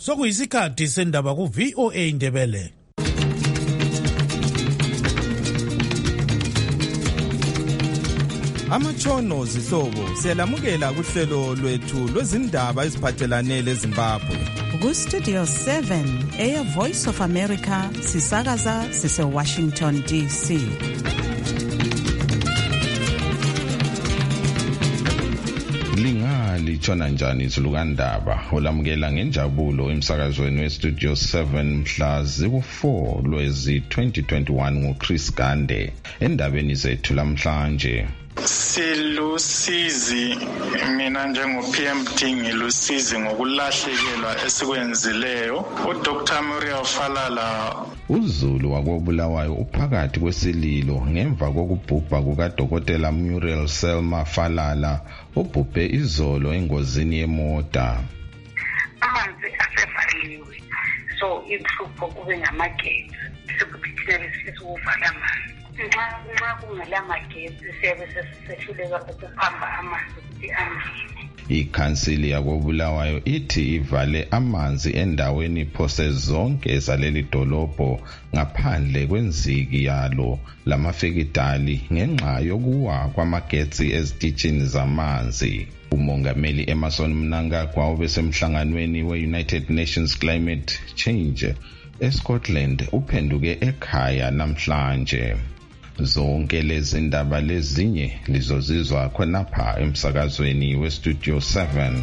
Sokuyisikhathi sendaba ku VOA Indebele. Amatshono zihlobo siyalamukela kuhlelo lwethu lwezindaba eziphathelane leZimbabwe. Ku Studio 7 Air Voice of America sisakaza sise Washington DC. Litshona njani izulukandaba olamukela ngenjabulo emsakazweni weStudio 7 mhla ziku-4 Lwezi 2021 nguChris Gande. Endabeni zethu lamhlanje silusizi, mina njengo-PMD ngilusizi ngokulahlekelwa esikwenzileyo uDr. Muriel Falala. uZulu wakobulawayo uphakathi kwesililo ngemva kokubhubha kukaDokotela Muriel Selma Falala obhubhe izolo engozini yemota. Amanzi asevaliwe, so inhlupho kube ngamagesi, sikuphithele sisukuvala amanzi. Nxa kungela magesi siyabe sesisehluleka ukuphamba amanzi ukuthi angene. Ikhansili yakobulawayo ithi ivale amanzi endaweni phose zonke zaleli dolobho ngaphandle kwenziki yalo lamafekitali ngenxa yokuwa kwamagetsi ezitishini zamanzi. Umongameli Emmerson Mnangagwa obesemhlanganweni we-United Nations Climate Change eScotland uphenduke ekhaya namhlanje. Zonke lezi ndaba lezinye lizozizwa khonapha emsakazweni weStudio 7.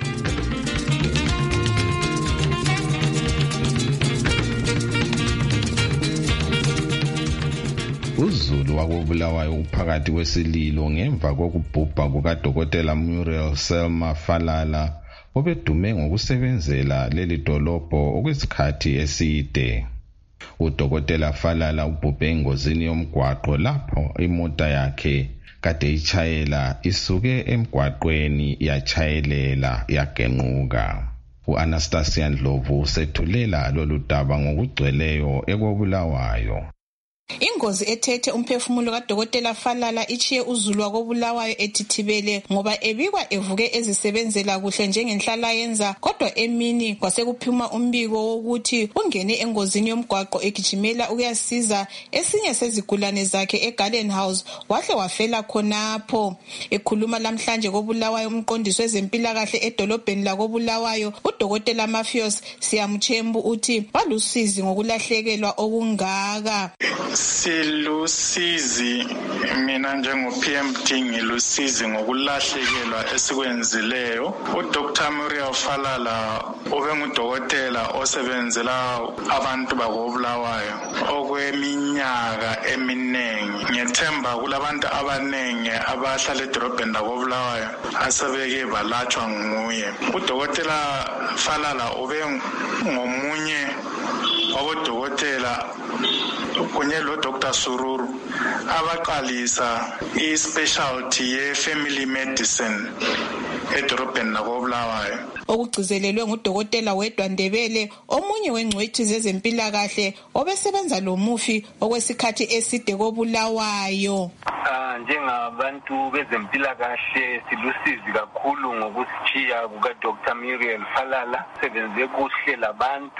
uZulu wakobulawayo uphakathi kwesililo ngemva kokubhubha kukaDokotela Muriel Selma Falala obedume ngokusebenzela leli dolobho okwesikhathi eside. uDokotela Falala ubhubhe engozini yomgwaqo lapho imota yakhe kade ichayela isuke emgwaqweni yachayelela yagenquka. uAnastasia Ndlovu usethulela lolu daba ngokugcweleyo ekobulawayo. Ingozi ethethe umphefumulo kaDokotela Falala ichiye uZulu wakobulawayo etithibele ngoba ebikwa evuke ezisebenzela kuhle njengenhlala yenza, kodwa emini kwasekuphuma umbiko wokuthi ungene engozini yomgwaqo egijimela ukuyasiza esinye sezigulane zakhe eGarden House wahle wafela khonapho. Ekhuluma lamhlanje kobulawayo umqondisi wezempilakahle edolobheni lakobulawayo uDokotela Mafios Siyamchembu uthi balusizi ngokulahlekelwa okungaka. Silusizi, mina njengo-PMD ngilusizi ngokulahlekelwa esikwenzileyo uDr. Muriel Falala ubengudokotela osebenzela abantu bakobulawayo okweminyaka eminingi. Ngethemba kulabantu abaningi abahlala edolobheni lakobulawayo asebeke balatshwa nguye. uDokotela Falala ubengomunye wabodokotela kunye loDr. Sururu abaqalisa i-specialty ye-family medicine edorobheni lakobulawayo. Okugcizelelwe nguDokotela Wedwa Ndebele, omunye wengcwethi zezempilakahle obesebenza lomufi okwesikhathi eside kobulawayo. Njengabantu bezempilakahle silusizi kakhulu ngokusitshiya kukaDr. Muriel Falala. Sebenze kuhle labantu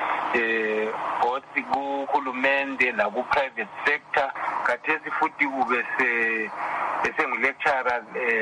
both kuhulumende naku-private sector. Khathesi futhi ube esengu-lecturer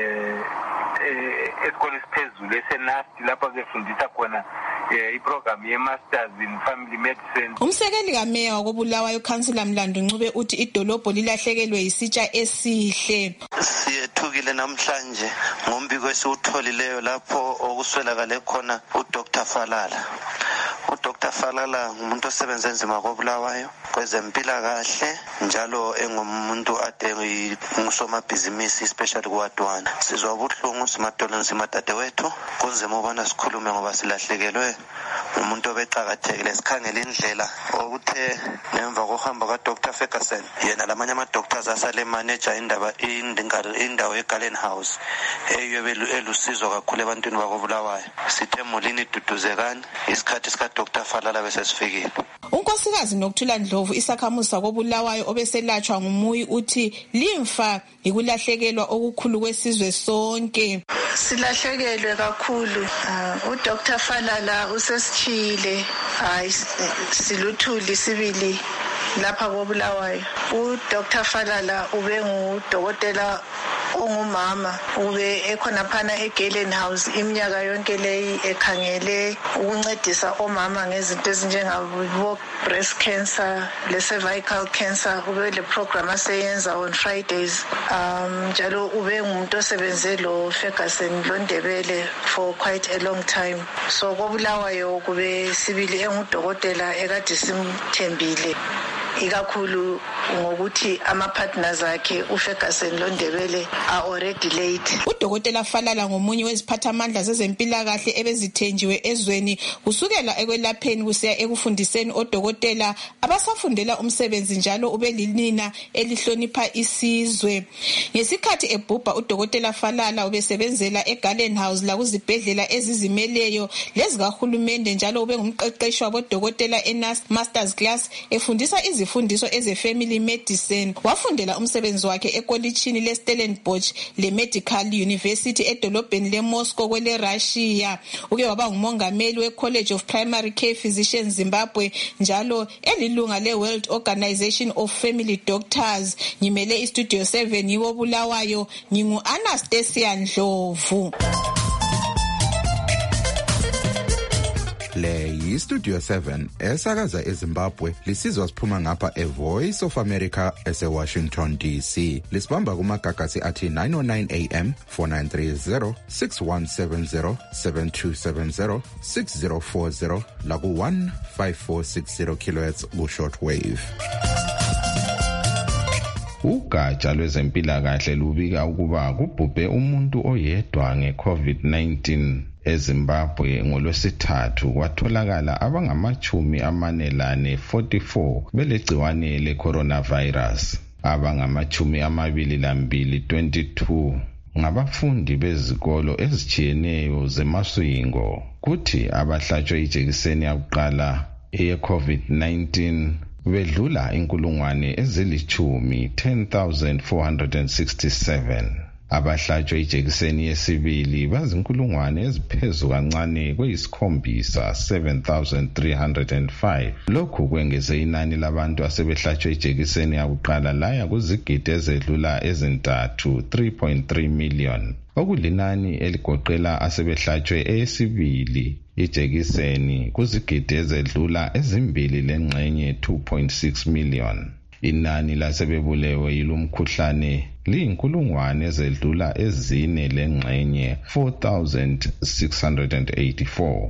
esikole esiphezulu esenasti lapho befundisa khona iprogram ye-masters in family medicine. Umsekeli kameya wakobulawayo uKhansila Mlandu Ncube uthi idolobho lilahlekelwe yisitsha esihle. Siyethukile namhlanje ngombiko esiwutholileyo lapho okuswelakale khona uDr. Falala. uDr. Falala ngumuntu osebenza nzima kobulawayo kwezempilakahle njalo engumuntu ade ngusomabhizinisi especially kuwadwana. Sizwa ubuhlungu simadolweni simadadewethu, kunzima ubona sikhulume ngoba silahlekelwe umuntu obeqhakathekile. Sikhangela indlela okuthe ngemva kokuhamba kaDr. Ferguson yena lamanye ama-doctors asale manager indawo eGarden House eyobe elusizo kakhulu ebantwini bakobulawayo. Sithe mulini duduzekani isikhathi sikaDr. Falala bese sifikile. Unkosikazi Nokuthula Ndlovu isakhamuzi sakobulawayo obeselatshwa ngumuyi uthi limfa ikulahlekelwa okukhulu kwesizwe sonke. Silahlekelwe kakhulu. uDr Falala usesitshile. Siluthuli sibili lapha koBulawayo. uDr Falala ube ngudokotela ongumama, ube ekhona phana eGalen House iminyaka yonke leyi ekhangele ukuncedisa omama ngezinto ezinjengabo breast cancer le cervical cancer. Ube le program aseyenza on Fridays. Njalo ube ngumuntu osebenze lo Ferguson Londebele for quite a long time. So koBulawayo kube sibili engudokotela ekade simthembile, ikakhulu ngokuthi ama-partners akhe uFerguson Londebele are already late. uDokotela Falala ngomunye weziphathamandla zezempilakahle ebezithenjiwe ezweni kusukela ekwelapheni kusiya ekufundiseni odokotela abasafundela umsebenzi, njalo ube linina elihlonipha isizwe. Ngesikhathi ebhubha uDokotela Falala ubesebenzela eGarden House la kuzibhedlela ezizimeleyo lezikahulumende, njalo ube ngumqeqeshi wabodokotela masters class efundisa izifundiso eze-family medicine. Wafundela umsebenzi wakhe ekolitshini leStellenbosch le-Medical University edolobheni leMoscow kwele Russia. Uke waba ngumongameli we-College of Primary Care Physicians Zimbabwe, njalo elilunga le-World Organization of Family Doctors. Ngimele iStudio 7 yiwo Bulawayo, ngingu-Anastasia Ndlovu. Le yiStudio 7 esakaza eZimbabwe, lisizwa siphuma ngapha eVoice of America eseWashington DC. Lisibamba kumagagasi athi 909 AM, 4930, 6170, 7270, 6040 laku 15460 kHz ku shortwave. Ugatsha lwezempilakahle lubika ukuba kubhubhe umuntu oyedwa ngeCovid-19 eZimbabwe ngolwesithathu. Kwatholakala abangama-44 belegciwane le-coronavirus. Abangama-22 22 ngabafundi bezikolo ezitshiyeneyo zemaswingo, kuthi abahlatshwe ijekiseni yakuqala eye-COVID-19 bedlula 10,467. Abahlatshwe ijekiseni yesibili bazinkulungwane eziphezu kancane kweyisikhombisa 7,305. Lokhu kwengeze inani labantu asebehlatshwe ijekiseni yakuqala laya kuzigidi ezedlula ezintathu 3.3 million. Okulinani eligoqela asebehlatshwe eyesibili ijekiseni kuzigidi ezedlula ezimbili lengxenye 2.6 million. Inani lasebebulewe yilumkhuhlane liyinkulungwane ezedlula ezine lengxenye 4,684.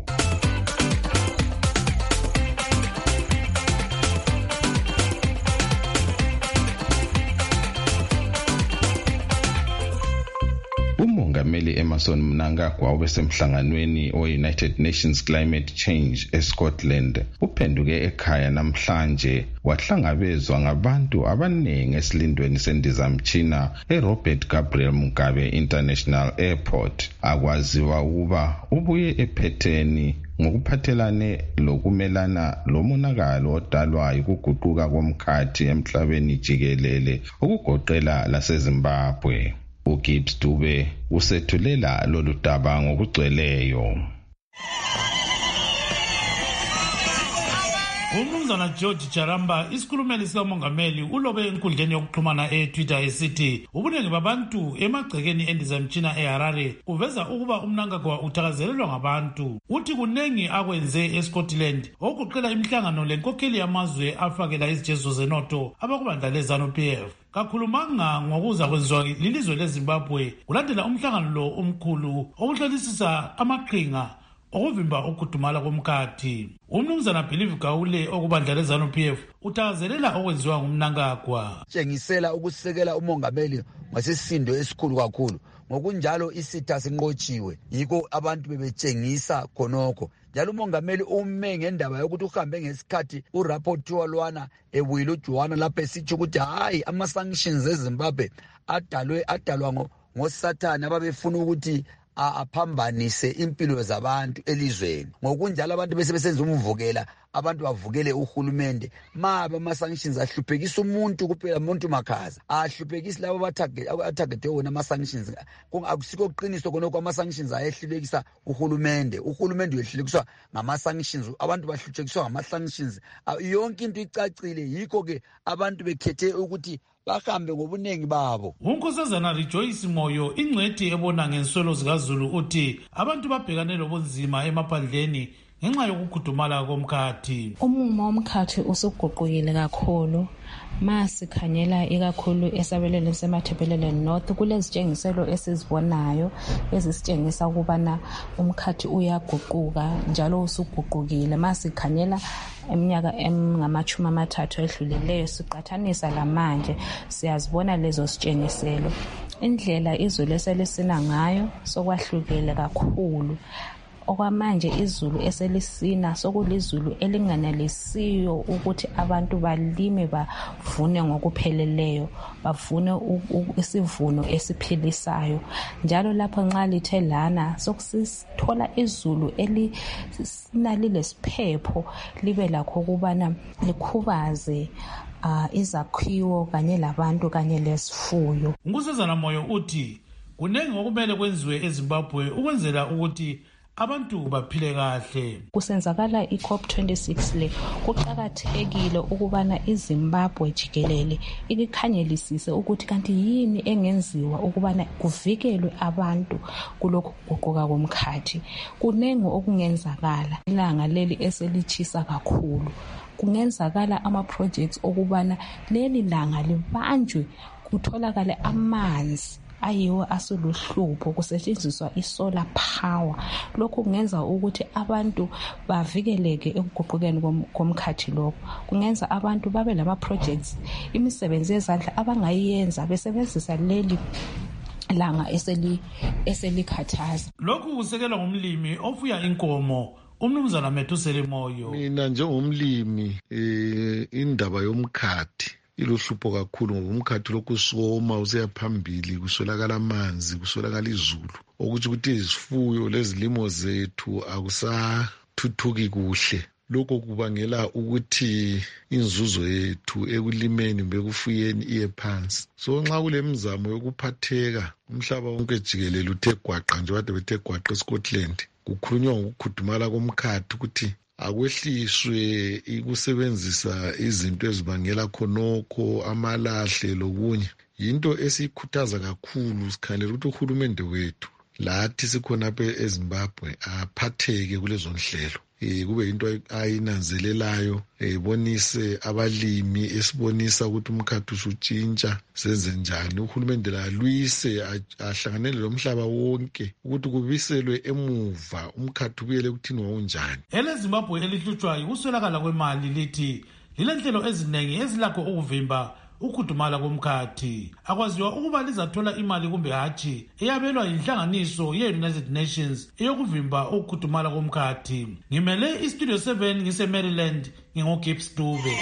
uMongameli Emmerson Mnangagwa obesemhlanganweni we-United Nations Climate Change eScotland uphenduke ekhaya namhlanje wahlangabezwa ngabantu abaningi esilindweni sendizamtshina eRobert Gabriel Mugabe International Airport. Akwaziwa ukuba ubuye ephetheni ngokuphathelane lokumelana lomonakalo odalwa ukuguquka komkhathi emhlabeni jikelele ukugoqela laseZimbabwe. uGibbs Dube usethulela lolu daba ngokugcweleyo. uMnumzana George Charamba, isikhulumeli sikamongameli, ulobe enkundleni yokuxhumana eTwitter esithi ubuningi babantu emagcekeni endizamtshina eHarare uveza ukuba uMnangagwa uthakazelelwa ngabantu. Uthi kunengi akwenze eScotland okuqela imihlangano lenkokheli yamazwe afakela izijezo zenotho abakubandla leZANU-PF. Kakhulumanga ngokuza kwenziwa lilizwe leZimbabwe kulandela umhlangano lo omkhulu okuhlolisisa amaqhinga okuvimba ukudumala komkhathi. uMnumzana Believe Gawule okubandla leZANU-PF uthakazelela okwenziwa nguMnangagwa. Tshengisela ukusekela umongameli ngasisindo esikhulu kakhulu. Ngokunjalo isitha sinqotshiwe yiko abantu bebetshengisa khonokho. Njalo umongameli ume ngendaba yokuthi uhambe ngesikhathi urapporteur lwana ewile uJohana lapho esithi ukuthi hayi ama-sanctions eZimbabwe adalwa ngoSathane ababefuna ukuthi aphambanise impilo zabantu elizweni. Ngokunjalo abantu besebenza umvukela abantu bavukele uhulumende mabe ama-sanctions ahluphekisa umuntu kuphela umuntu makhaza ahluphekisi labo abathagete wona ama-sanctions akusikho qiniso khonokho ama-sanctions ayehlulekisa uhulumende uyehlulekiswa ngama-sanctions abantu bahluphekiswa ngama-sanctions yonke into icacile yikho-ke abantu bekhethe ukuthi bahambe ngobuningi babo. Unkosazana Rejoice Moyo ingcwethi ebona ngenswelo zikaZulu uthi abantu babhekane lobunzima emaphandleni ngenxa yokukhudumala komkhathi. Umumo womkhathi usuguqukile kakhulu. Masikhanyela ikakhulu esabelweni semathebelele North kulezitshengiselo esizibonayo ezisitshengisa ukubana umkhathi uyaguquka njalo usuguqukile. Masikhanyela eminyaka engama-30 edlulileyo siqathanisa lamanje siyazibona lezo sitshengiselo. Indlela izulu eselisina ngayo sokwahlukile kakhulu. Okwamanje izulu eselisina sokulizulu elinganelisiyo ukuthi abantu balime bavune ngokupheleleyo, bavune isivuno esiphilisayo. Njalo lapho nxa lithe lana sokusithola izulu elinalile siphepho libe lakho ukubana likhubaze izakhiwo kanye labantu kanye lesifuyo. Unkosazana Moyo uthi kunengi okumele kwenziwe eZimbabwe ukwenzela ukuthi abantu baphile kahle. Kusenzakala iCOP26 le kuqakathekile ukubana iZimbabwe jikelele ikukhanyelisise ukuthi kanti yini engenziwa ukubana kuvikelwe abantu kulokhu kuguquka komkhathi. Kunengi okungenzakala. Ilanga leli eselichisa kakhulu kungenzakala ama-projects okubana leli langa libanjwe kutholakale amanzi ayiwo asuluhlupho kusetshenziswa isolar power. Lokhu kungenza ukuthi abantu bavikeleke ekuguqukeni komkhathi lokho. Kungenza abantu babe lama-projects imisebenzi yezandla abangayiyenza besebenzisa leli langa eselikhathaza. Lokhu kusekelwa ngumlimi ofuya inkomo uMnumzana Methusele Moyo. Mina njengomlimi indaba yomkhathi iluhlupho kakhulu ngoba umkhathi lokhu soma usiya phambili kuswelakala amanzi kuswelakala izulu ukuthi izifuyo lezilimo zethu akusathuthuki kuhle. Lokho kubangela ukuthi inzuzo yethu ekulimeni bekufuyeni iye phansi. So nxa kulemizamo yokuphatheka umhlaba wonke jikelele uthe gwaqa nje kade bethe gwaqa eScotland kukhulunywa ngokukhudumala komkhathi ukuthi akwehliswe ikusebenzisa izinto ezibangela khonokho amalahle lokunye. Yinto esikhuthaza kakhulu sikhalela ukuthi uhulumende wethu lathi sikhonapha eZimbabwe aphatheke kulezo nhlelo. Kube into ayinanzelelayo bonise abalimi esibonisa ukuthi umkhathi usutshintsha senze njani. Uhulumende lalwise ahlanganele lomhlaba wonke ukuthi kubiselwe emuva umkhathi ubuyele kuthini wawunjani. EleZimbabwe elihlutshwa yikuswelakala kwemali lithi lilenhlelo eziningi ezilakho ukuvimba ukukhudumala komkhathi. Akwaziwa ukuba lizathola imali kumbe hatshi eyabelwa yinhlanganiso ye-United Nations eyokuvimba ukukhudumala komkhathi. Ngimele iStudio 7 ngise-Maryland ngingoGibbs Dube.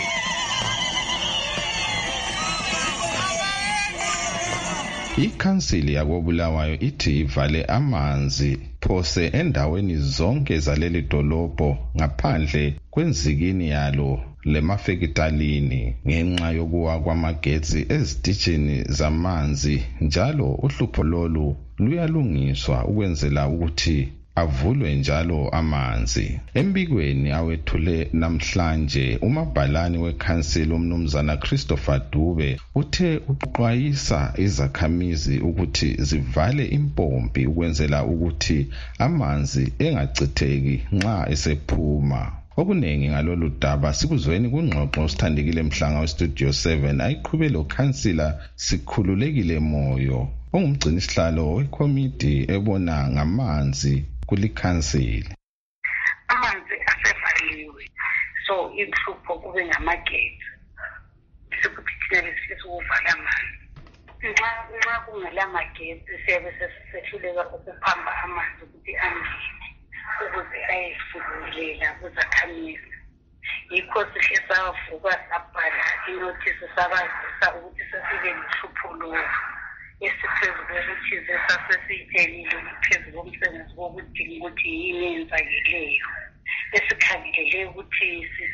Ikhansili yakobulawayo ithi ivale amanzi phose endaweni zonke zaleli dolobho ngaphandle kwenzikini yalo lemafekitalini ngenxa yokuwa kwamagetsi ezitishini zamanzi. Njalo uhlupho lolu luyalungiswa ukwenzela ukuthi avulwe njalo amanzi. Embikweni awethule namhlanje umabhalani wekhansili uMnumzana Christopher Dube uthe uxwayisa izakhamizi ukuthi zivale impompi ukwenzela ukuthi amanzi engachitheki nxa esephuma. Okunengi ngalolu daba sikuzweni kungxoxo sithandekile Mhlanga weStudio 7 ayiqhube lo khansila Sikhululekile Moyo ongumgcini sihlalo wekomiti ebona ngamanzi kulikhansili. Amanzi asevaliwe so inhlupho kube ngamageti sikuthi thina sisukuvala amanzi. Nxa kungela mageti siyabe sesihluleka ukuphamba amanzi ukuthi angene ukuze ayefululela kuzakhamizi. Yikho sihle savuka sabhala inothisi sabazisa ukuthi sesibe nehlupho lolu esiphezu kokuthi sasesiyitshelile phezu komsebenzi wokudinga ukuthi yini eyenzakeleyo. Esikhangelele ukuthi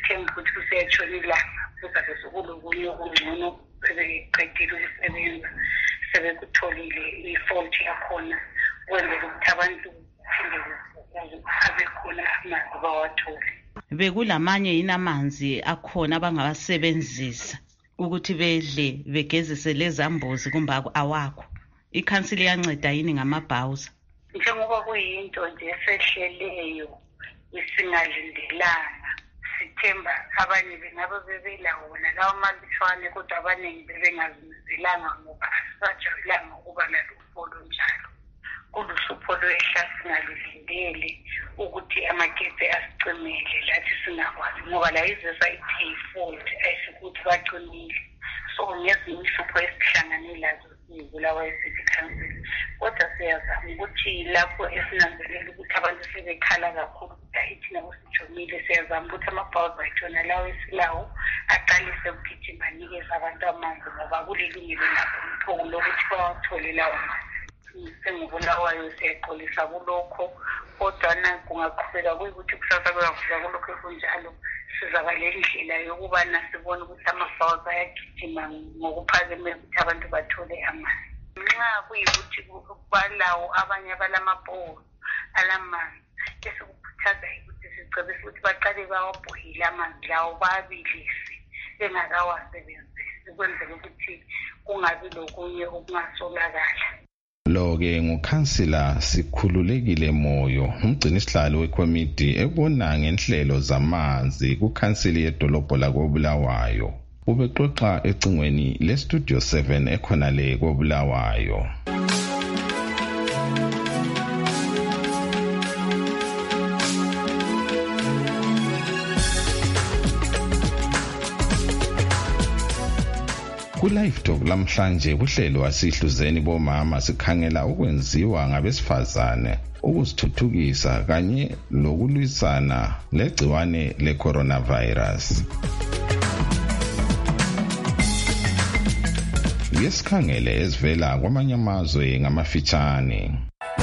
kuyatshona ilanga kuzabe sekulokunye okungcono sebeqedile ukusebenza sebekutholile i-fault yakhona ukwenzela ukuthi abantu abe khona amanzi bawathole. Bekulamanye yini amanzi akhona abangawasebenzisa ukuthi bedle begezise lezambuzi kumbe awakho? Ikhansili yanceda yini ngamabhawuza? Njengoba kuyinto nje esehleleyo isingalindelanga, sithemba abanye bengabe bebelawo wona lawo malutshwane kodwa abaningi bebengazimiselanga ngoba asisajabulanga ukuba nalupho njalo. Kuluhlupho lwehla singalulindele ukuthi amagetsi asicimele lathi singakwazi ngoba la ize sayithi yi-fault ayisikuthi bacimile. So ngezinye ihlupho esihlanganile lazo siyibulawa yi-city council, kodwa siyazama ukuthi lapho esinanzelela ukuthi abantu sebekhala kakhulu ukuthi nabo sijomile, siyazama ukuthi amabhawuzi ayitshona lawo esilawo aqalise ukugijima anikeze abantu amanzi ngoba kulilungelo labo umphoko lokuthi bawathole lawo manzi. Sengibulawayo siyaxolisa kulokho, kodwa kungaqhubeka kuyikuthi kusasa kuyavuka kulokho kunjalo sizakale indlela yokubana sibone ukuthi amabhawuzi ayagijima ngokuphakeme ukuthi abantu bathole amanzi. Nxa kuyikuthi balawo abanye abalamabholo alamanzi, esikukhuthaza ukuthi sicebise ukuthi baqale bawabhoyile amanzi lawo bawabilise bengakawasebenzisi ukwenzela ukuthi kungabi lokunye okungasolakala. Lo-ke ngukhansila Sikhululekile Moyo, umgcinisihlalo wekomiti ebona ngenhlelo zamanzi kukhansili yedolobho lakoBulawayo. Ubexoxa ecingweni leStudio 7 ekhona le koBulawayo. Ku-Live Talk lamhlanje kuhlelo asihluzeni bomama sikhangela ukwenziwa ngabesifazane ukuzithuthukisa kanye lokulwisana legciwane le-coronavirus. Yesikhangele ezivela kwamanye amazwe ngamafitshane.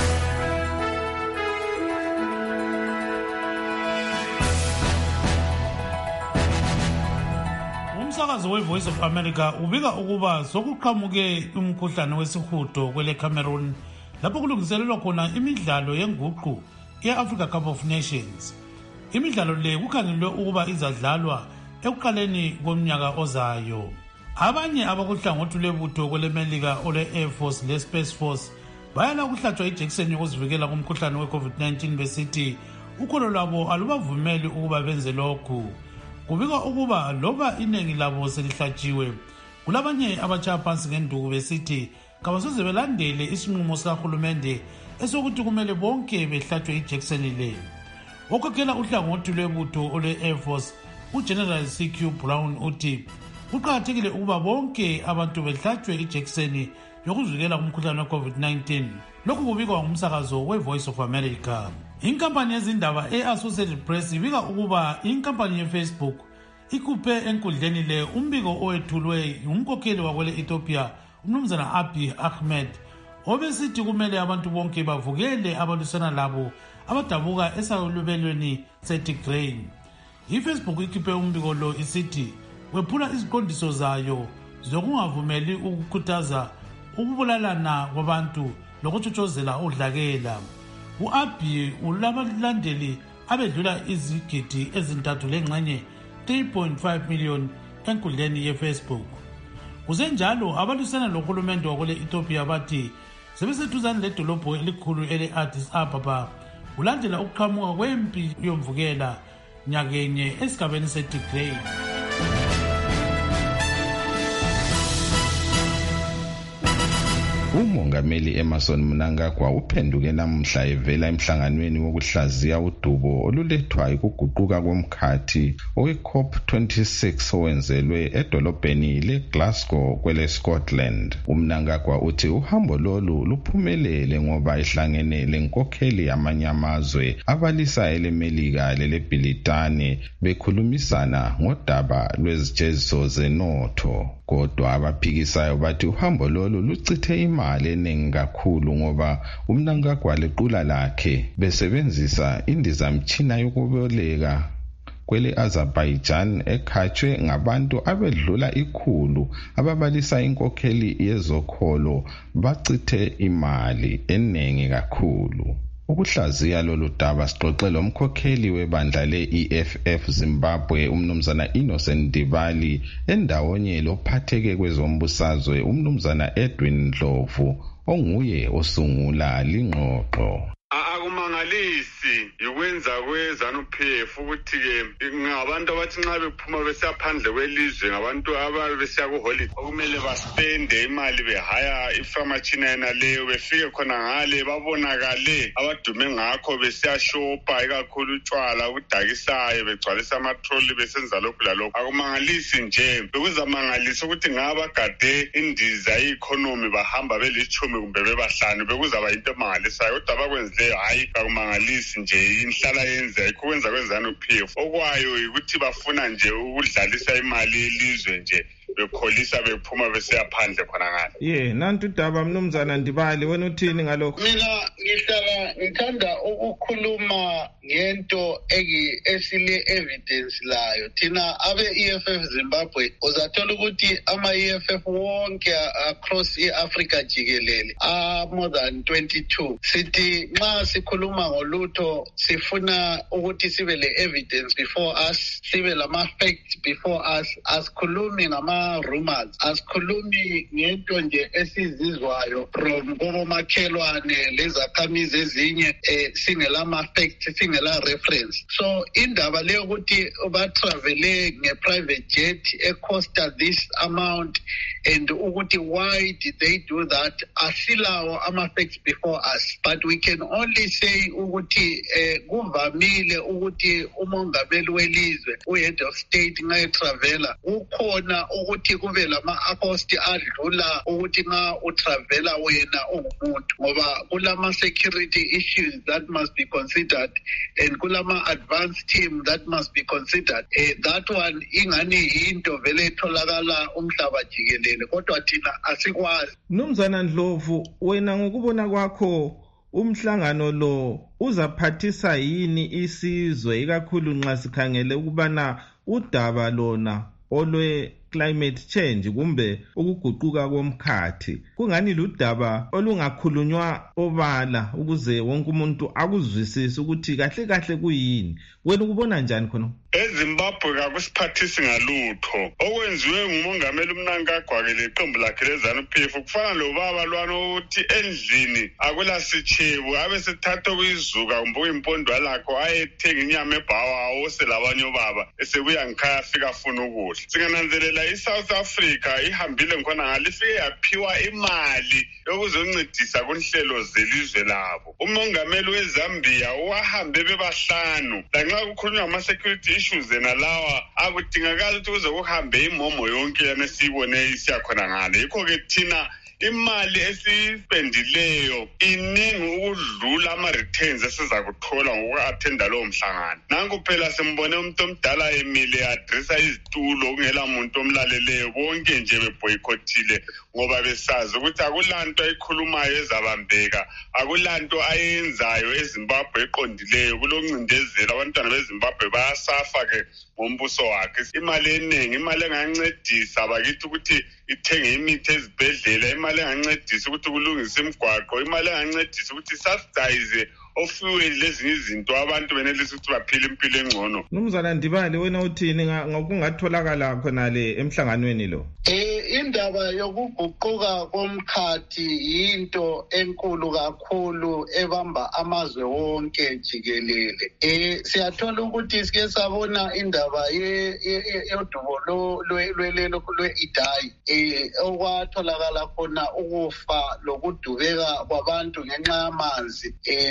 Umsakazo we-Voice of America ubika ukuba sokuqhamuke umkhuhlane wesihudo kwele Cameroon lapho kulungiselelwa khona imidlalo yenguqu ye-Africa Cup of Nations. Imidlalo le kukhangelwe ukuba izadlalwa ekuqaleni komnyaka ozayo. Abanye abakuhlangothi lwebutho kwelemelika ole-Air Force le-Space Force bayala kuhlatshwa ijekiseni yokuzivikela kumkhuhlane we-COVID-19 besithi ukholo lwabo alubavumeli ukuba benze lokhu. Kubika ukuba loba iningi labo selihlatshiwe, kulabanye abatshaya phansi ngenduku besithi kabasoze belandele isinqumo sikahulumende esokuthi kumele bonke behlatshwe ijekiseni le. Okhokhela uhlangothi lwebutho ole-Air Force uGeneral CQ Brown uthi kuqakathekile ukuba bonke abantu behlatshwe ijekiseni yokuzivikela kumkhuhlane we-COVID-19. Lokhu kubikwa ngumsakazo we-Voice of America. Inkampani yezindaba e-Associated Press ibika ukuba inkampani ye-Facebook ikhuphe enkundleni le umbiko owethulwe ngumkhokheli wakwele Ethiopia umnumzana Abiy Ahmed obesithi kumele abantu bonke bavukele abalwisana labo abadabuka esalubelweni seTigray. I-Facebook ikhiphe umbiko lo isithi wephula iziqondiso zayo zokungavumeli ukukhuthaza ukubulalana kwabantu lokuthuthuzela udlakela. U-Abiy ulabalandeli abedlula izigidi ezintathu lengxenye 3.5 million enkundleni ye-Facebook. Kusenjalo abalwisana lohulumende wakwele Ethiopia bathi sebeseduzane ledolobho elikhulu ele-Addis Ababa kulandela ukuqhamuka kwempi yomvukela nyakenye esigabeni seTigray. Umongameli Emmerson Mnangagwa uphenduke namuhla evela emhlanganweni wokuhlaziya udubo olulethwa ukuguquka komkhathi owe-COP26 owenzelwe edolobheni le-Glasgow kwele Scotland. Mnangagwa uthi uhambo lolu luphumelele ngoba ihlangene lenkokheli yamanye amazwe abalisa elemelika leleBritane bekhulumisana ngodaba lwezijeziso zenotho. Kodwa abaphikisayo bathi uhambo lolu lucithe imali eningi kakhulu ngoba Mnangagwa lequla lakhe besebenzisa indizamtshina yokuboleka kwele Azerbaijan ekhatshwe ngabantu abedlula 100 ababalisa inkokheli yezokholo bachithe imali eningi kakhulu. Ukuhlaziya lolu daba sixoxe lomkhokheli webandla le-EFF Zimbabwe umnumzana Innocent Dibali endawonye lophatheke kwezombusazwe umnumzana Edwin Ndlovu onguye osungula lingxoxo. Akumangalisi yikwenza kweZANU-PF ukuthi-ke ngabantu abathi nxa bephuma besiyaphandle kwelizwe ngabantu ababe besiya kuholiday okumele baspende imali behaya ifamatshina yena leyo befike khona ngale babonakale abadume ngakho besiyashopa ikakhulu utshwala ukudakisayo begcwalisa amatroli besenza lokhu lalokhu. Akumangalisi nje bekuzamangalisa ukuthi ngabagade indiza ye-economy bahamba belitshumi kumbe bebahlanu bekuzaba yinto emangalisayo kodwa abakwenzileyo hayi akumangalisi nje inhlala yenza ikwenza kweZANU-PF okwayo ukuthi bafuna nje ukudlalisa imali yelizwe nje bekholisa bephuma besiyaphandle khona ngale. Nantu daba mnumzana Ndibali wena uthini ngalokho? Mina ngithanda ukukhuluma ngento esile evidence layo. Thina abe-EFF Zimbabwe uzathola ukuthi ama-EFF wonke across i-Africa jikelele more than 22. Sithi nxa sikhuluma ngolutho sifuna ukuthi sibe le-evidence before us, sibe lama-facts before us, asikhulumi rumors, asikhulumi ngento nje esizizwayo from kobomakhelwane lezakhamizi ezinye singela ma-facts singela reference. So indaba leyo ukuthi batravele nge-private jet e-costa this amount and ukuthi why did they do that asilawo ama-facts before us, but we can only say ukuthi kuvamile ukuthi umongameli welizwe u-head of state nxa etravela ukhona ukuthi kube lama-acost adlula ukuthi nxa utravela wena ungumuntu ngoba kulama-security issues that must be considered and kulama-advance team that must be considered. That one ingani yinto vele etholakala umhlaba jikelele kodwa thina asikwazi. Mnumzana Ndlovu wena ngokubona kwakho umhlangano lo uzaphathisa yini isizwe ikakhulu nxa sikhangele ukubana udaba lona olwe climate change kumbe ukuguquka komkhathi kungani ludaba olungakhulunywa obala ukuze wonke umuntu akuzwisise ukuthi kahle kahle kuyini. Wena ukubona njani khona? eZimbabwe kakusiphathisi ngalutho okwenziwe ngumongameli uMnangagwa ke leqembu lakhe leZANU-PF kufana lobaba lwana ukuthi endlini akula sichebo abe sethatha kuyizuka kumbe uyimpondwa lakho ayethenga inyama ebhawa awose labanye obaba esekuya ngikhaya afika afuna ukudla. Singananzelela iSouth Africa ihambile ngikhona ngalifike yaphiwa imali yokuzoncedisa kunhlelo zelizwe labo. Umongameli weZambia wahambe bebahlanu lanxa kukhulunywa ama-security issues ena lawa akudingakala ukuthi kuze kuhambe imomo yonke yana siyibone isiyakhona ngale. Yikho-ke thina imali esispendileyo iningi ukudlula ama-returns esiza kuthola ngoku-athenda lowo mhlangano. Nanku phela simbone umuntu omdala emile adresa izitulo kungela muntu omlaleleyo bonke nje beboyikhothile ngoba besazi ukuthi akulanto ayikhulumayo ezabambeka, akulanto ayenzayo eZimbabwe eqondileyo kuloncindezelo. Abantwana beZimbabwe bayasafa-ke ngombuso wakhe. Imali eningi, imali engancedisa bakithi ukuthi ithenge imithi ezibhedlela, imali engancedisa ukuthi kulungise imigwaqo, imali engancedisa ukuthi subsidize ofuel lezinye izinto abantu benelisa ukuthi baphile impilo engcono. Mnumzana Ndibali wena uthini ngokungatholakala khona le emhlanganweni lo? Indaba yokuguquka komkhathi yinto enkulu kakhulu ebamba amazwe wonke jikelele. Siyathola ukuthi sike sabona indaba yodubo lwe-Idai okwatholakala khona ukufa lokudubeka kwabantu ngenxa yamanzi.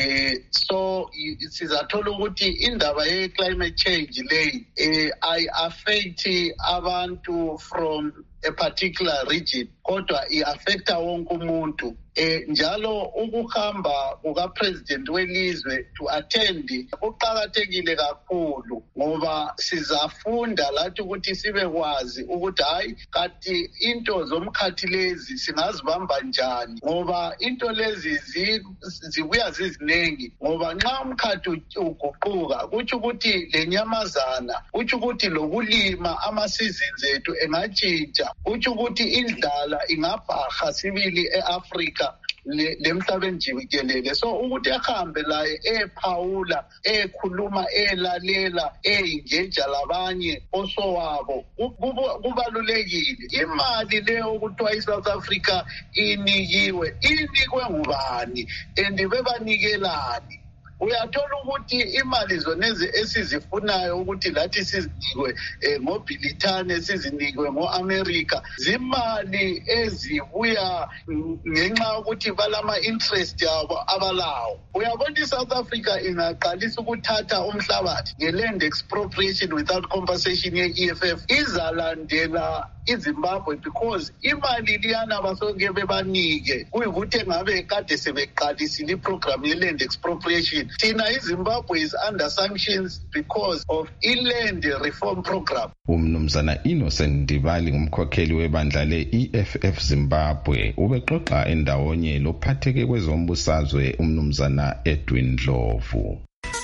So sizathola ukuthi indaba ye-climate change leyi ay-affect abantu from a particular region kodwa i-affecta wonke umuntu. Njalo ukuhamba kukapresident welizwe to attend kuqakathekile kakhulu ngoba sizafunda lathi ukuthi sibekwazi ukuthi hayi kanti into zomkhathi lezi singazibamba njani ngoba into lezi zibuya zizinengi ngoba nxa umkhathi uguquka kutsho ukuthi lenyamazana kutsho ukuthi lokulima ama-seasons ethu engatshintsha kutsho ukuthi indlala ingabhaha sibili e-Afrika lemhlabeni jikelele. So ukuthi ahambe laye ephawula ekhuluma elalela engeja labanye osowabo kubalulekile. Imali leyo ukuthiwa iSouth Africa inikwe ngubani and bebanikelani? Uyathola ukuthi imali zonezi esizifunayo ukuthi lathi sizinikwe ngoBrithani sizinikwe ngoAmerica zimali ezibuya ngenxa ukuthi balama interest yabo abalawo. Uyabona iSouth Africa ingaqalisa ukuthatha umhlabathi ngeland expropriation without compensation ye-EFF izalandela iZimbabwe because imali liyana basonke bebanike kuyikuthi ngabe kade sebeqalisile iprogram yeland expropriation. Thina iZimbabwe is under sanctions because of iland reform program. Umnumzana Innocent Ndibali ngumkhokheli webandla le-EFF Zimbabwe ubexoxa endawonye lophatheke kwezombusazwe umnumzana Edwin Ndlovu.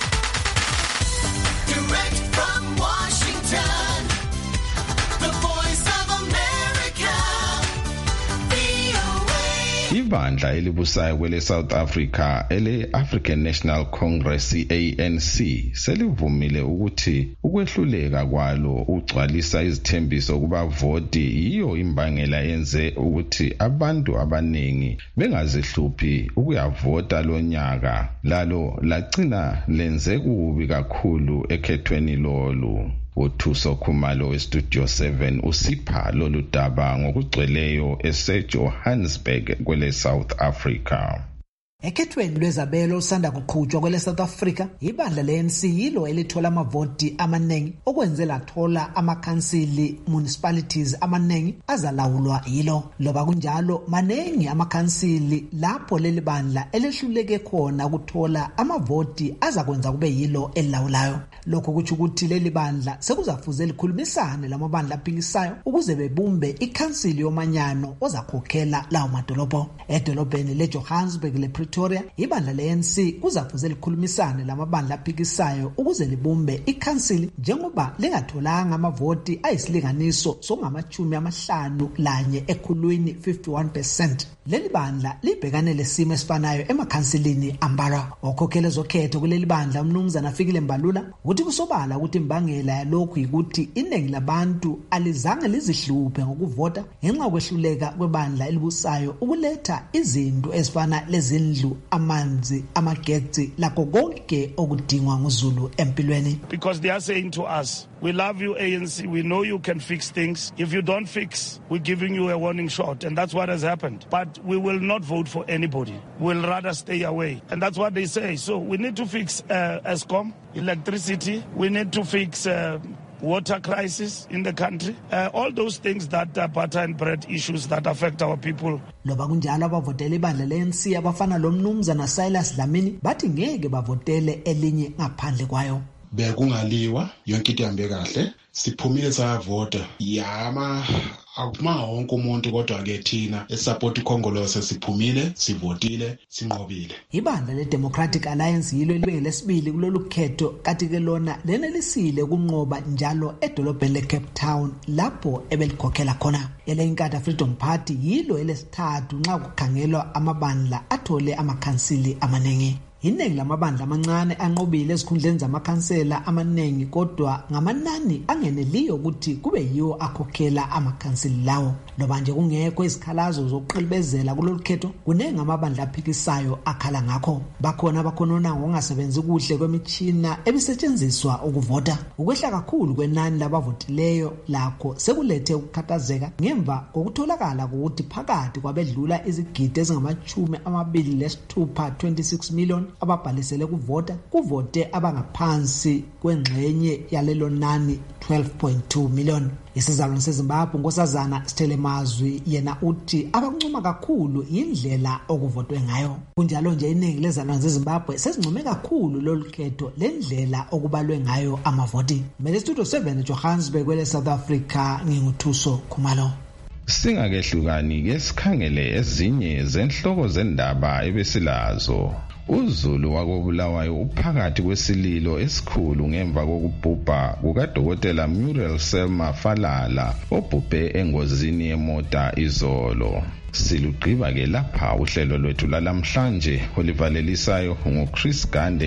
Ibandla elibusayo kwele South Africa ele-African National Congress ANC selivumile ukuthi ukwehluleka kwalo ugcwalisa izithembiso kubavoti yiyo imbangela yenze ukuthi abantu abaningi bengazihluphi ukuyavota lonyaka lalo lagcina lenze kubi kakhulu ekhethweni lolu. Uthuso Khumalo weStudio 7 usipha lolu daba ngokugcweleyo eseJohannesburg kwele South Africa. Ekhethweni lwezabelo usanda kuqhutshwa kwele South Africa, ibandla le-ANC yilo elithola amavoti amaningi okwenze lathola amakhansili municipalities amaningi azalawulwa yilo. Loba kunjalo maningi amakhansili lapho leli bandla elehluleke khona ukuthola amavoti azakwenza kube yilo elilawulayo. Lokho kutsho ukuthi leli bandla sekuzafuze likhulumisane lamabandla aphikisayo ukuze bebumbe ikhansili yomanyano ozakhokhela lawo madolobho. Edolobheni leJohannesburg lePretoria, ibandla le-ANC kuzafuze likhulumisane lamabandla aphikisayo ukuze libumbe ikhansili njengoba lingatholanga amavoti ayisilinganiso songama-51 ekhulwini 51%. Leli bandla libhekane lesimo esifanayo emakhansilini ambara. Okhokhela zokhetho kuleli bandla umnumzana Fikile Mbalula ukuthi kusobala ukuthi imbangela yalokhu ukuthi iningi labantu alizange lizihluphe ngokuvota ngenxa kwehluleka kwebandla elibusayo ukuletha izinto ezifana lezindlu, amanzi, amagetsi lakho konke okudingwa nguZulu empilweni. Because they are saying to us, we love you ANC, we know you can fix things. If you don't fix, we're giving you a warning shot, and that's what has happened. But we will not vote for anybody. We'll rather stay away. And that's what they say. So we need to fix Eskom, electricity. We need to fix water crisis in the country. All those things that are butter and bread issues that affect our people. Loba kunjalo abavotele ibandla le-ANC abafana lo mnumzana Silas Dlamini bathi ngeke bavotele elinye ngaphandle kwayo. Bekungaliwa yonke into ihambe kahle, siphumile sayavota akumanga wonke umuntu kodwa ke thina esupport ikhongolose siphumile sivotile sinqobile. Ibandla le-Democratic Alliance yilo elibe ngelesibili kulolu khetho kanti ke lona lenelisile kunqoba njalo edolobheni le-Cape Town lapho ebelikhokhela khona. Ele-Inkatha Freedom Party yilo elesithathu nxa kukhangelwa amabandla athole amakhansili amaningi. Iningi lamabandla amancane anqobile ezikhundleni zamakhansela amaningi kodwa ngamanani angeneliyo ukuthi kube yiwo akhokhela amakhansili lawo. Loba nje kungekho izikhalazo zokuqilibezela kulolu khetho, kuningi amabandla aphikisayo akhala ngakho. Bakhona abakhonona ngongasebenzi kuhle kwemitshina ebisetshenziswa ukuvota. Ukwehla kakhulu kwenani labavotileyo lakho sekulethe ukukhathazeka ngemva kokutholakala ukuthi phakathi kwabedlula izigidi ezingama-26 26 million ababhalisele kuvota kuvote abangaphansi kwengxenye yalelo nani 12.2 million. Isizalwane seZimbabwe uNkosazana Sthelemazwi yena uthi abakuncoma kakhulu indlela okuvotwe ngayo. Kunjalo nje iningi lezalwane zeZimbabwe sezincome kakhulu lolukhetho lendlela okubalwe ngayo amavoti. Mele Studio 7 Johannesburg kwele South Africa nginguthuso Khumalo. Singakehlukani ke sikhangele ezinye zenhloko zendaba ebesilazo. uZulu wakobulawayo uphakathi kwesililo esikhulu ngemva kokubhubha kukaDokotela Muriel Selma Falala obhubhe engozini yemota izolo. Silugqiba ke lapha uhlelo lwethu lalamhlanje olivalelisayo ngoChris Gande.